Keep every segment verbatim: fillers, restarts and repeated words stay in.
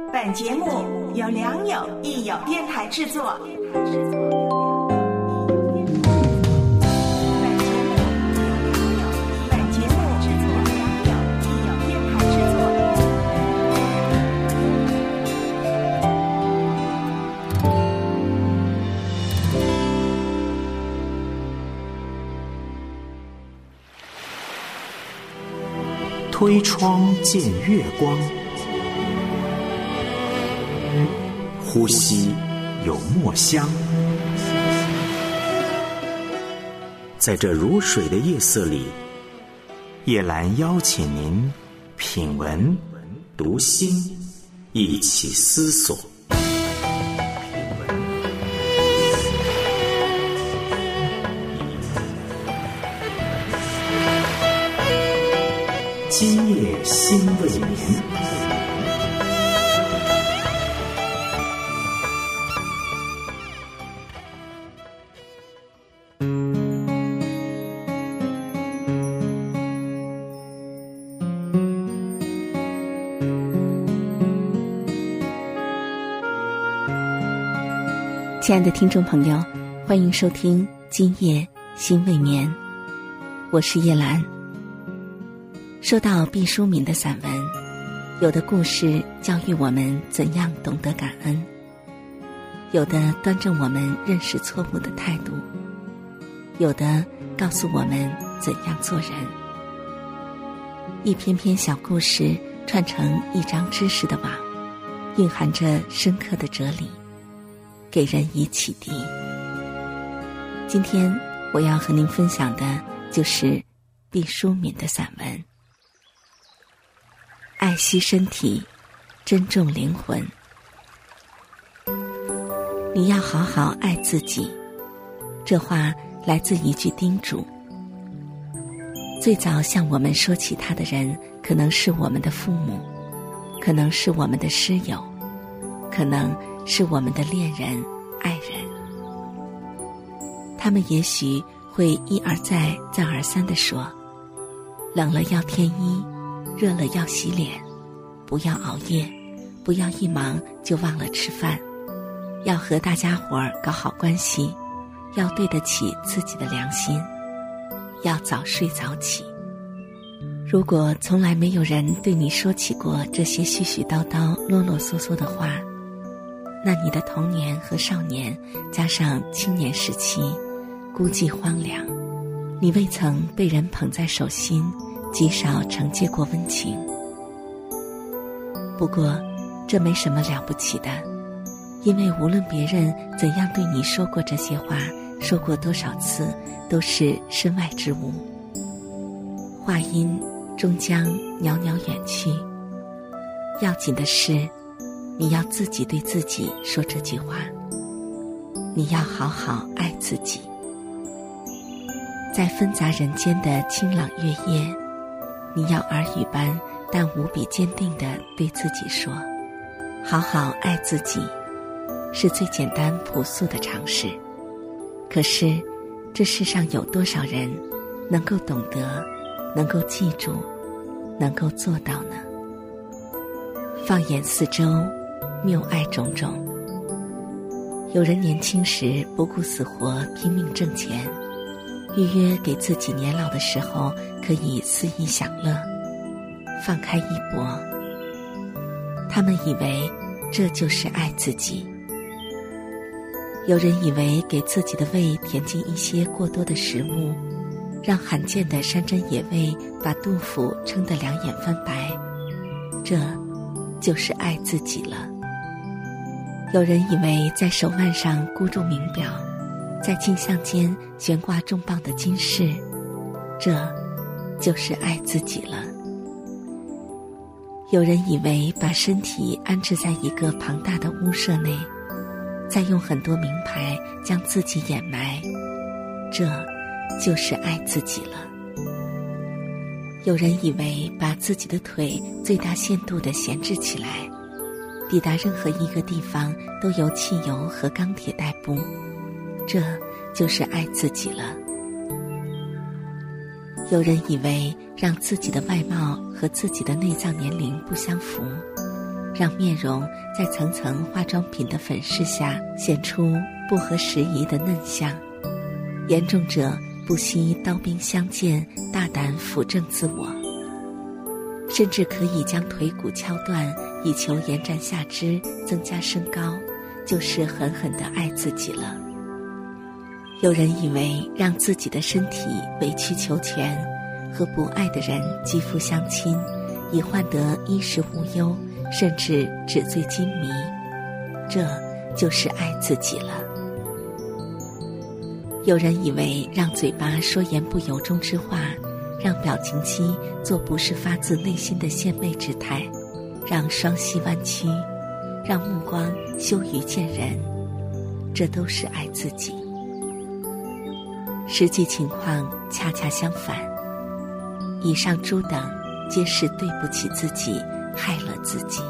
本节目由良友益友电台制作。本节目由良友益友电台制作。 推窗见月光，呼吸有墨香。在这如水的夜色里，叶兰邀请您品文读心，一起思索。今夜心未眠。 亲爱的听众朋友，欢迎收听今夜心未眠，我是叶兰。说到毕淑敏的散文，有的故事教育我们怎样懂得感恩，有的端正我们认识错误的态度，有的告诉我们怎样做人。一篇篇小故事串成一张知识的网，蕴含着深刻的哲理，给人以启迪。今天我要和您分享的就是毕淑敏的散文。爱惜身体，珍重灵魂。你要好好爱自己，这话来自一句叮嘱。最早向我们说起他的人，可能是我们的父母，可能是我们的师友，可能是我们的恋人、爱人。他们也许会一而再、再而三地说：冷了要添衣，热了要洗脸，不要熬夜，不要一忙就忘了吃饭，要和大家伙儿搞好关系，要对得起自己的良心，要早睡早起。如果从来没有人对你说起过这些絮絮叨叨、啰啰嗦嗦的话，那你的童年和少年加上青年时期孤寂荒凉，你未曾被人捧在手心，极少承接过温情。不过这没什么了不起的，因为无论别人怎样对你说过这些话，说过多少次，都是身外之物，话音终将袅袅远去。要紧的是，你要自己对自己说这句话，你要好好爱自己。在纷杂人间的清朗月夜，你要耳语般但无比坚定地对自己说，好好爱自己，是最简单朴素的常识。可是这世上有多少人能够懂得，能够记住，能够做到呢？放眼四周，谬爱种种。有人年轻时不顾死活拼命挣钱，预约给自己年老的时候可以肆意享乐，放开一搏。他们以为这就是爱自己。有人以为给自己的胃填进一些过多的食物，让罕见的山珍野味把肚腹撑得两眼翻白，这就是爱自己了。有人以为在手腕上箍住名表，在镜像间悬挂重磅的金饰，这就是爱自己了。有人以为把身体安置在一个庞大的屋舍内，再用很多名牌将自己掩埋，这就是爱自己了。有人以为把自己的腿最大限度地闲置起来，抵达任何一个地方都由汽油和钢铁代步，这就是爱自己了。有人以为让自己的外貌和自己的内脏年龄不相符， 让面容在层层化妆品的粉饰下显出不合时宜的嫩相。严重者不惜刀兵相见，大胆辅正自我，甚至可以将腿骨敲断，以求延展下肢，增加身高，就是狠狠地爱自己了。有人以为让自己的身体委曲求全，和不爱的人肌肤相亲，以换得衣食无忧，甚至纸醉金迷，这就是爱自己了。有人以为让嘴巴说言不由衷之话，让表情肌做不是发自内心的献媚之态，让双膝弯曲，让目光羞于见人，这都是爱自己。实际情况恰恰相反，以上诸等皆是对不起自己，害了自己。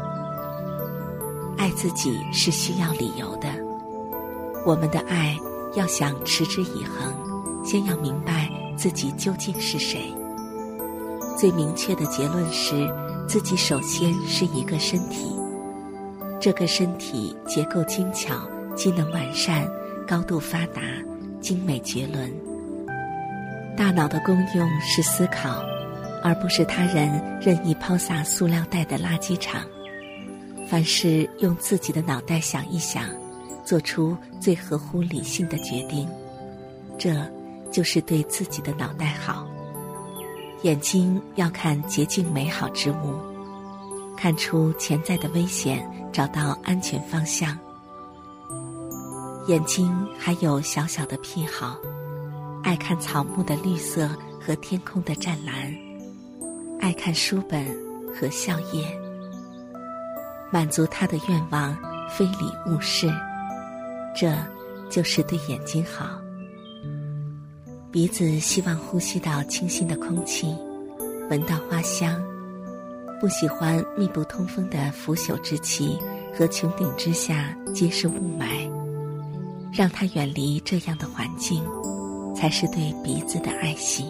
爱自己是需要理由的，我们的爱要想持之以恒，先要明白自己究竟是谁。最明确的结论是，自己首先是一个身体，这个身体结构精巧，机能完善，高度发达，精美绝伦。大脑的功用是思考，而不是他人任意抛洒塑料袋的垃圾场。凡事用自己的脑袋想一想，做出最合乎理性的决定，这就是对自己的脑袋好。眼睛要看洁净美好之物，看出潜在的危险，找到安全方向。眼睛还有小小的癖好，爱看草木的绿色和天空的湛蓝，爱看书本和笑靥。满足他的愿望，非礼勿视，这就是对眼睛好。鼻子希望呼吸到清新的空气，闻到花香，不喜欢密不通风的腐朽之气和穹顶之下皆是雾霾，让它远离这样的环境，才是对鼻子的爱惜。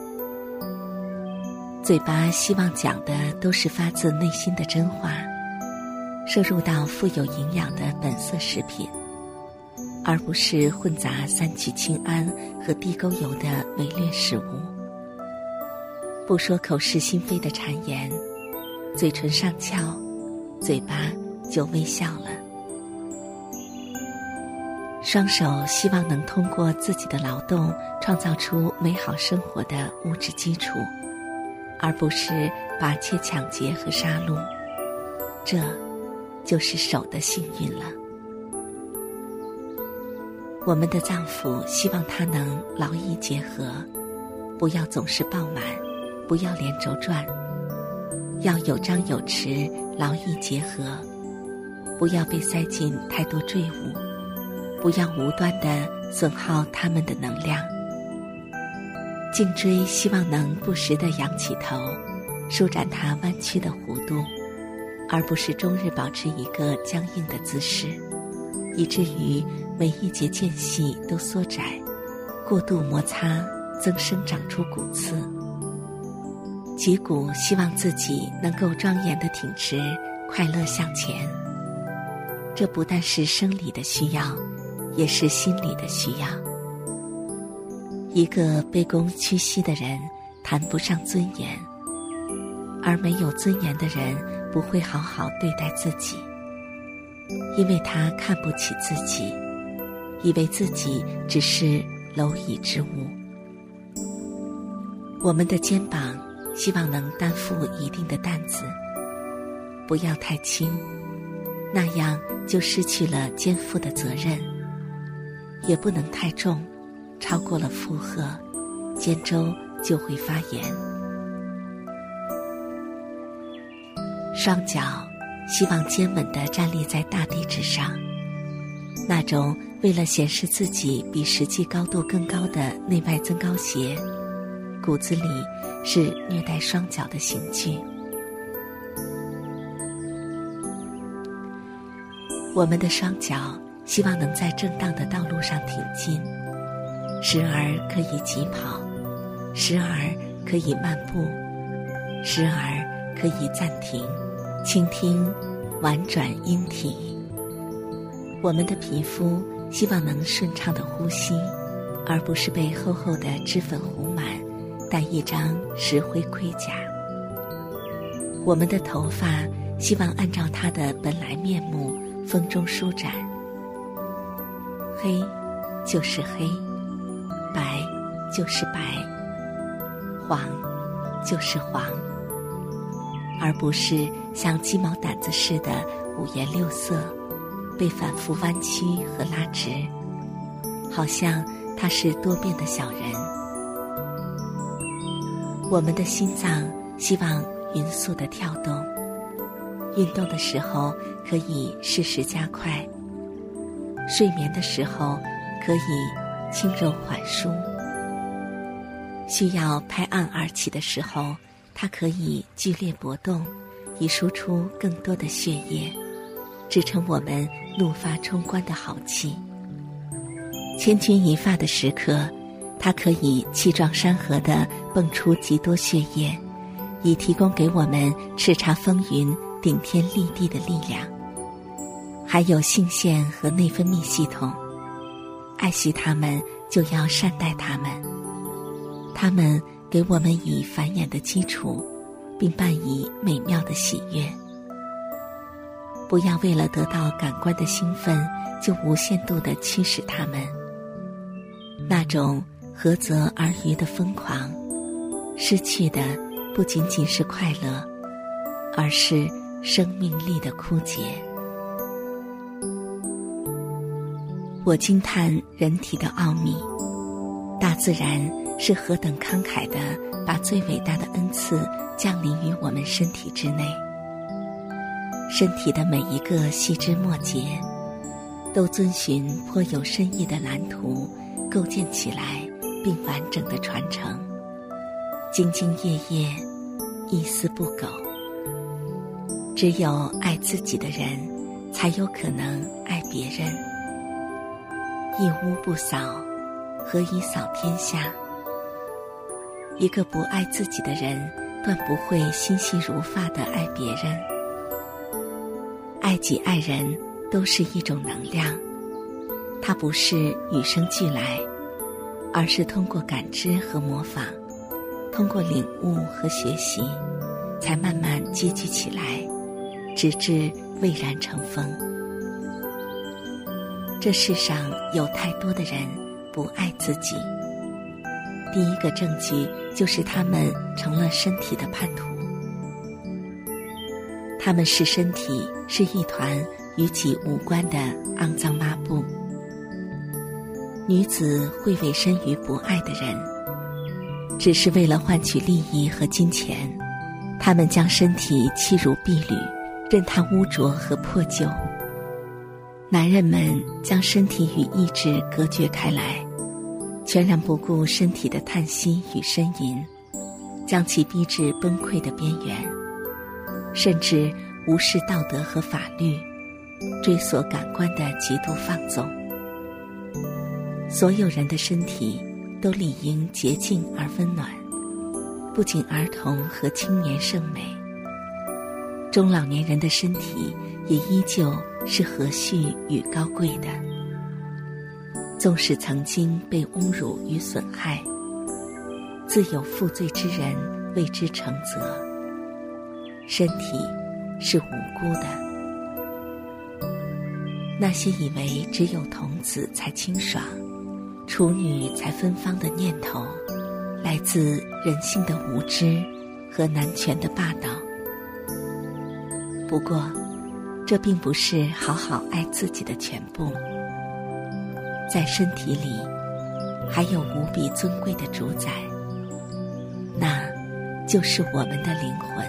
嘴巴希望讲的都是发自内心的真话，摄入到富有营养的本色食品，而不是混杂三聚氰胺和地沟油的伪劣食物。不说口是心非的谗言，嘴唇上翘，嘴巴就微笑了。双手希望能通过自己的劳动创造出美好生活的物质基础，而不是拔切抢劫和杀戮，这就是手的幸运了。我们的脏腑希望它能劳逸结合，不要总是爆满，不要连轴转，要有张有弛，劳逸结合，不要被塞进太多赘物，不要无端地损耗它们的能量。颈椎希望能不时地仰起头，舒展它弯曲的弧度，而不是终日保持一个僵硬的姿势，以至于每一节间隙都缩窄，过度摩擦增生长出骨刺。脊骨希望自己能够庄严地挺直，快乐向前。这不但是生理的需要，也是心理的需要。一个卑躬屈膝的人谈不上尊严，而没有尊严的人不会好好对待自己，因为他看不起自己，以为自己只是蝼蚁之物。我们的肩膀希望能担负一定的担子，不要太轻，那样就失去了肩负的责任，也不能太重，超过了负荷，肩周就会发炎。双脚希望坚稳地站立在大地之上，那种为了显示自己比实际高度更高的内外增高鞋，骨子里是虐待双脚的刑具。我们的双脚希望能在正当的道路上挺进，时而可以疾跑，时而可以漫步，时而可以暂停，倾听婉转瘿体。我们的皮肤希望能顺畅地呼吸，而不是被厚厚的脂粉糊满，戴一张石灰盔甲。我们的头发希望按照它的本来面目风中舒展，黑就是黑，白就是白，黄就是黄，而不是像鸡毛掸子似的五颜六色，被反复弯曲和拉直，好像它是多变的小人。我们的心脏希望匀速的跳动，运动的时候可以适时加快，睡眠的时候可以轻柔缓舒，需要拍案而起的时候，它可以剧烈搏动，以输出更多的血液，支撑我们怒发冲冠的豪气。千钧一发的时刻，它可以气壮山河地蹦出极多血液，以提供给我们叱咤风云、顶天立地的力量。还有性腺和内分泌系统，爱惜它们就要善待它们，它们给我们以繁衍的基础，并伴以美妙的喜悦。不要为了得到感官的兴奋，就无限度地驱使它们。那种合则而渔的疯狂，失去的不仅仅是快乐，而是生命力的枯竭。我惊叹人体的奥秘，大自然是何等慷慨地把最伟大的恩赐降临于我们身体之内。身体的每一个细枝末节，都遵循颇有深意的蓝图构建起来，并完整的传承，兢兢业业，一丝不苟。只有爱自己的人，才有可能爱别人。一屋不扫，何以扫天下？一个不爱自己的人，断不会心细如发地爱别人。爱己爱人都是一种能量，它不是与生俱来，而是通过感知和模仿，通过领悟和学习，才慢慢积聚起来，直至蔚然成风。这世上有太多的人不爱自己，第一个证据就是他们成了身体的叛徒。他们视身体是一团与己无关的肮脏抹布。女子会委身于不爱的人，只是为了换取利益和金钱，他们将身体弃如敝履，任它污浊和破旧。男人们将身体与意志隔绝开来，全然不顾身体的叹息与呻吟，将其逼至崩溃的边缘，甚至无视道德和法律，追索感官的极度放纵。所有人的身体都理应洁净而温暖，不仅儿童和青年甚美，中老年人的身体也依旧是和煦与高贵的。纵使曾经被侮辱与损害，自有负罪之人为之承责。身体是无辜的。那些以为只有童子才清爽，处女才芬芳的念头，来自人性的无知和男权的霸道。不过，这并不是好好爱自己的全部。在身体里，还有无比尊贵的主宰，那就是我们的灵魂。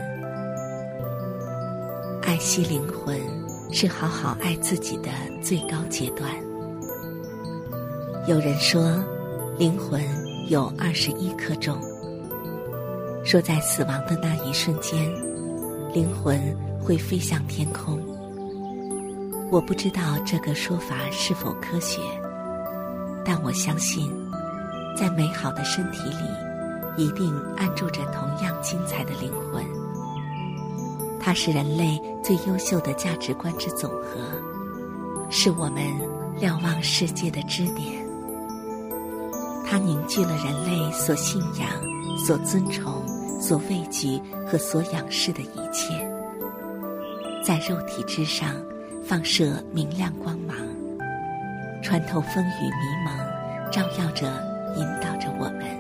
爱惜灵魂，是好好爱自己的最高阶段。有人说，灵魂有二十一克重，说在死亡的那一瞬间，灵魂会飞向天空。我不知道这个说法是否科学，但我相信，在美好的身体里，一定安住着同样精彩的灵魂。 它是人类最优秀的价值观之总和，是我们瞭望世界的支点。它凝聚了人类所信仰、所尊崇、所畏惧和所仰视的一切，在肉体之上放射明亮光芒，穿透风雨迷蒙，照耀着引导着我们。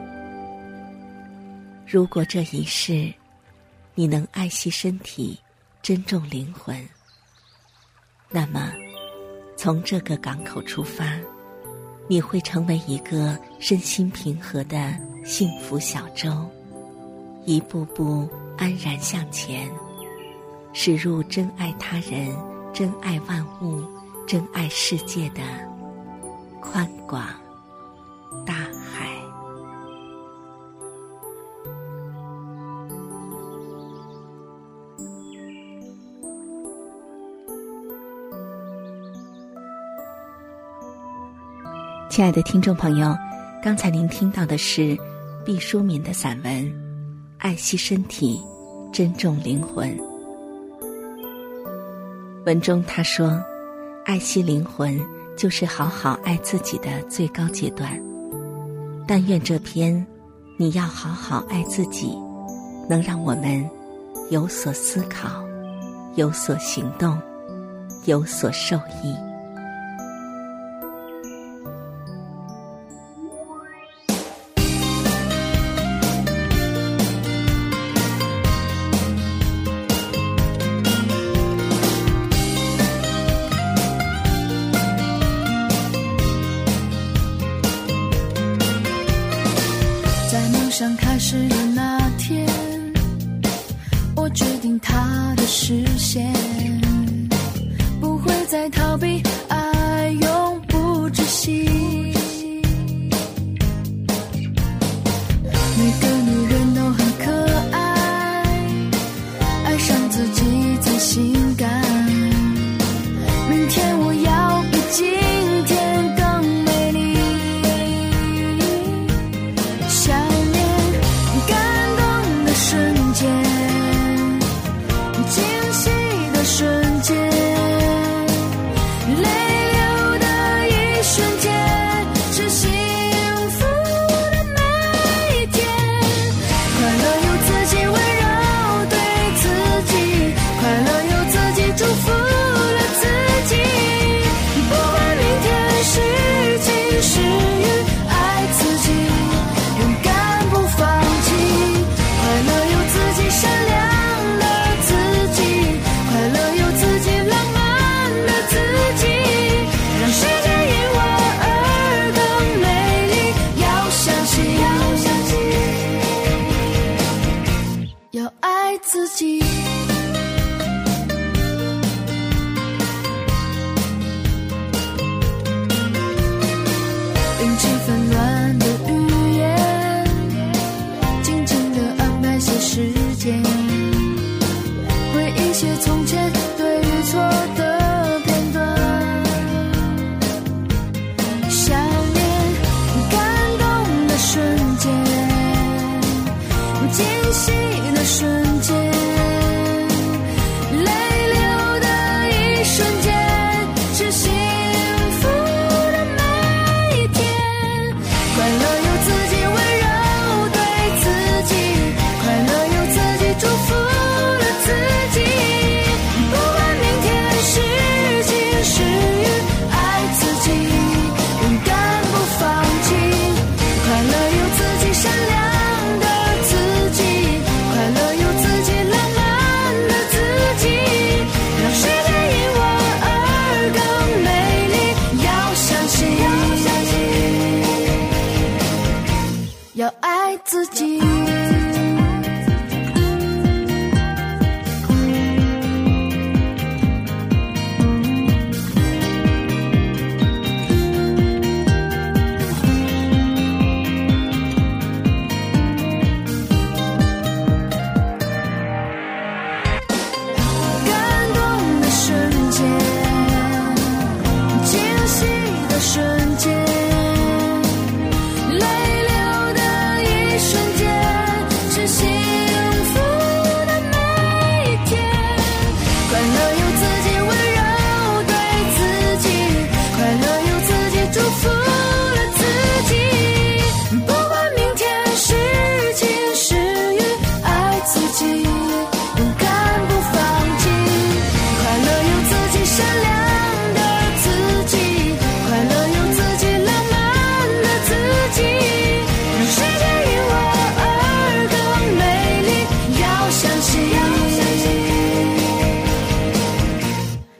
如果这一世你能爱惜身体，珍重灵魂，那么从这个港口出发，你会成为一个身心平和的幸福小舟，一步步安然向前，驶入真爱他人、真爱万物、真爱世界的宽广大海。亲爱的听众朋友，刚才您听到的是毕淑敏的散文《爱惜身体，珍重灵魂》。文中他说，爱惜灵魂就是好好爱自己的最高阶段。但愿这篇你要好好爱自己，能让我们有所思考，有所行动，有所受益。 想开始的那天，我决定它的实现，不会再逃避，爱永不止息。每个女人都很可爱，爱上自己最性感。明天我要比今天更美丽。惊喜的瞬间，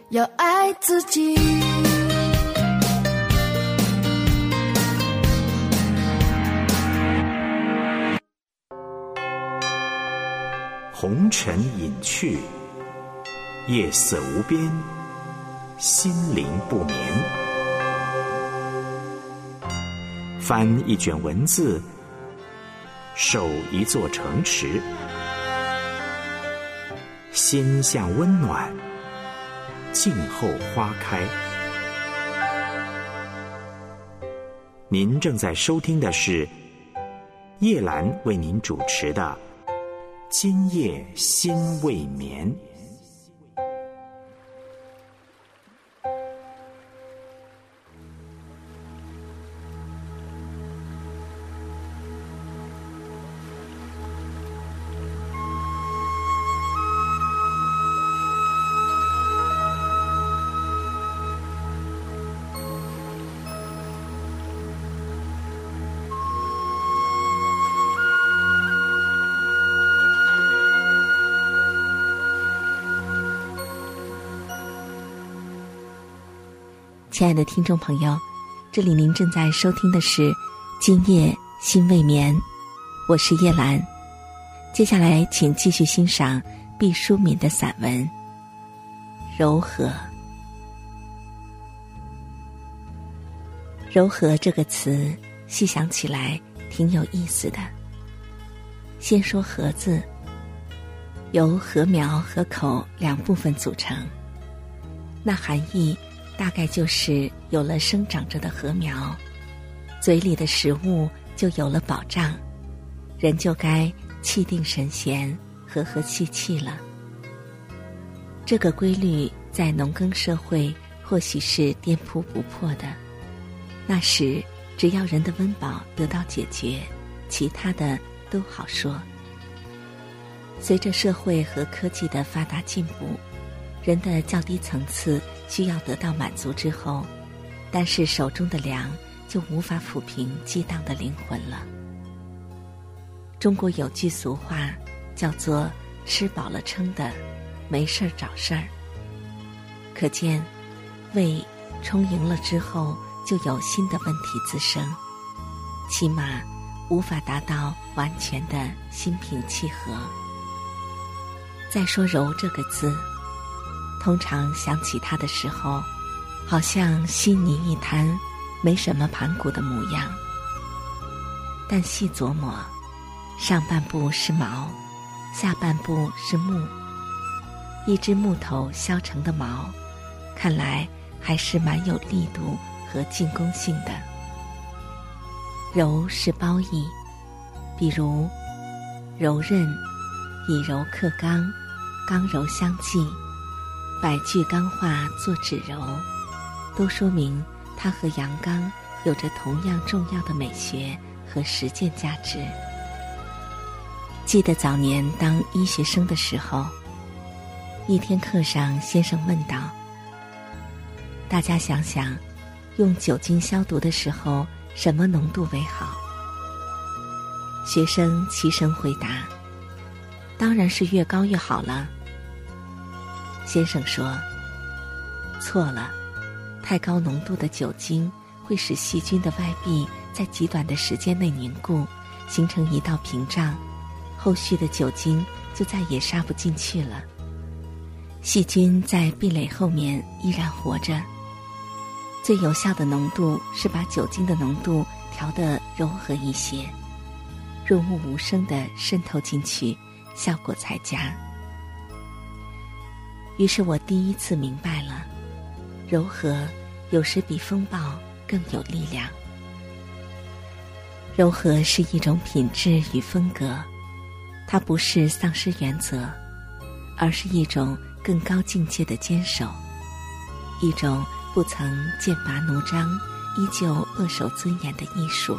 要爱自己。 红尘隐去，夜色无边，心灵不眠。翻一卷文字，守一座城池，心向温暖，静候花开。您正在收听的是叶兰为您主持的今夜心未眠。 亲爱的听众朋友，这里您正在收听的是今夜心未眠，我是叶兰。接下来请继续欣赏毕淑敏的散文《柔和》。柔和这个词细想起来挺有意思的。先说和字，由禾苗和口两部分组成，那含义大概就是有了生长着的禾苗，嘴里的食物就有了保障，人就该气定神闲，和和气气了。这个规律在农耕社会或许是颠扑不破的，那时只要人的温饱得到解决，其他的都好说。随着社会和科技的发达进步，人的较低层次需要得到满足之后，但是手中的粮就无法抚平激荡的灵魂了。中国有句俗话叫做吃饱了撑的，没事儿找事儿。可见胃充盈了之后，就有新的问题滋生，起码无法达到完全的心平气和。再说柔这个字，通常想起它的时候，好像稀泥一滩，没什么盘骨的模样。但细琢磨，上半部是毛，下半部是木，一只木头削成的毛，看来还是蛮有力度和进攻性的。柔是褒义，比如柔韧，以柔克刚，刚柔相济，百句钢话作指柔，都说明它和阳刚有着同样重要的美学和实践价值。记得早年当医学生的时候，一天课上先生问道：大家想想，用酒精消毒的时候，什么浓度为好？学生齐声回答：当然是越高越好了。先生说：错了，太高浓度的酒精会使细菌的外壁在极短的时间内凝固，形成一道屏障，后续的酒精就再也杀不进去了。细菌在壁垒后面依然活着，最有效的浓度是把酒精的浓度调得柔和一些，润物无声地渗透进去，效果才佳。于是我第一次明白了，柔和有时比风暴更有力量。柔和是一种品质与风格，它不是丧失原则，而是一种更高境界的坚守，一种不曾剑拔弩张，依旧扼守尊严的艺术。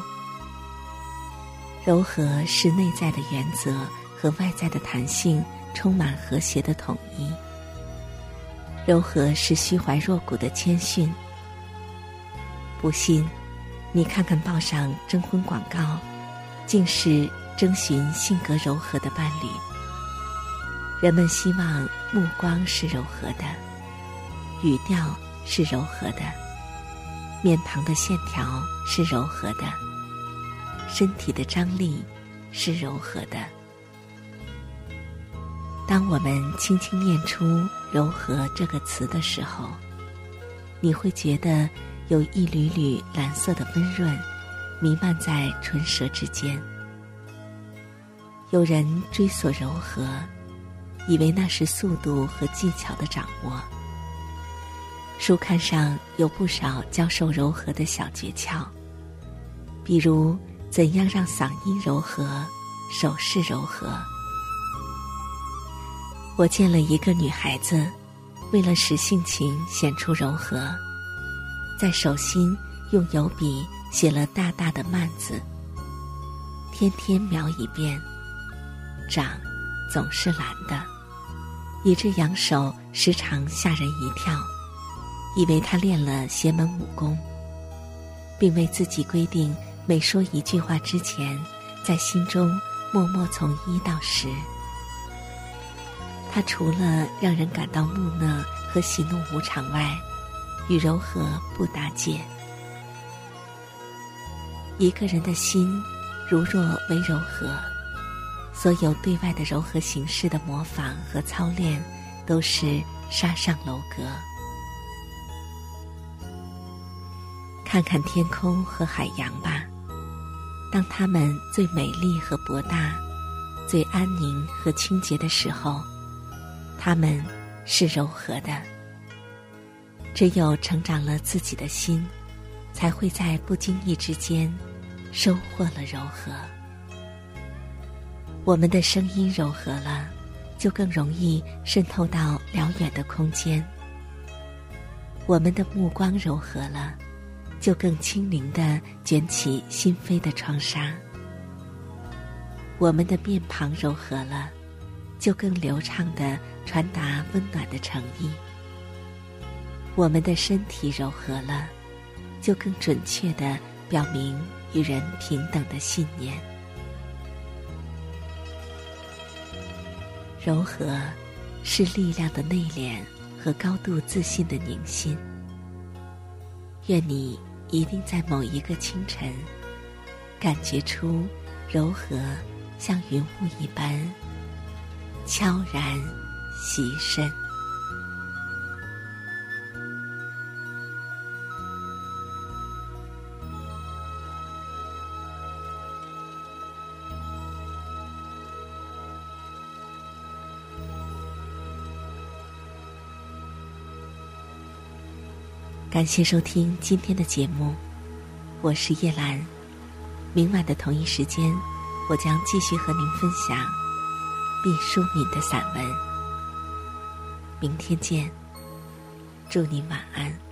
柔和是内在的原则和外在的弹性充满和谐的统一。柔和是虚怀若谷的谦逊。不信，你看看报上征婚广告，竟是征询性格柔和的伴侣。人们希望目光是柔和的， 语调是柔和的，面庞的线条是柔和的，身体的张力是柔和的。当我们轻轻念出柔和这个词的时候，你会觉得有一缕缕蓝色的温润弥漫在唇舌之间。有人追索柔和，以为那是速度和技巧的掌握。书刊上有不少教授柔和的小诀窍，比如怎样让嗓音柔和，手势柔和。我见了一个女孩子，为了使性情显出柔和，在手心用油笔写了大大的慢字，天天描一遍，掌总是蓝的，以致扬手时常吓人一跳，以为她练了邪门武功，并为自己规定每说一句话之前，在心中默默从一到十。它除了让人感到木讷和喜怒无常外，与柔和不搭界。一个人的心如若为柔和，所有对外的柔和形式的模仿和操练都是沙上楼阁。看看天空和海洋吧，当它们最美丽和博大，最安宁和清洁的时候，它们是柔和的。只有成长了自己的心，才会在不经意之间收获了柔和。我们的声音柔和了，就更容易渗透到辽远的空间。我们的目光柔和了，就更轻灵地卷起心扉的窗纱。我们的面庞柔和了，就更流畅地传达温暖的诚意。我们的身体柔和了，就更准确地表明与人平等的信念。柔和是力量的内敛和高度自信的凝心。愿你一定在某一个清晨，感觉出柔和像云雾一般悄然袭身。感谢收听今天的节目，我是叶兰。明晚的同一时间，我将继续和您分享毕淑敏的散文。明天见，祝您晚安。